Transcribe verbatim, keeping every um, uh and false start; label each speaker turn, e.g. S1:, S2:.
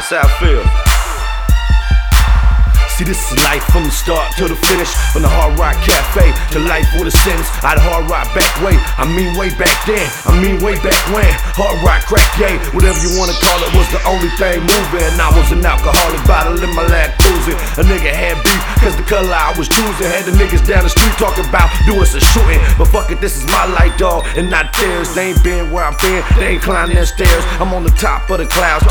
S1: That's how I feel. See, this is life from the start to the finish. From the Hard Rock Cafe to life with a sentence. Out of Hard Rock back way, I mean way back then, I mean way back when. Hard Rock crack gay, whatever you wanna call it, was the only thing moving. I was an alcoholic, bottling my lactose. A nigga had beef, cause the color I was choosing. Had the niggas down the street talking about doing some shooting. But fuck it, this is my life, dog, and not theirs. They ain't been where I've been, they ain't climbing their stairs. I'm on the top of the clouds.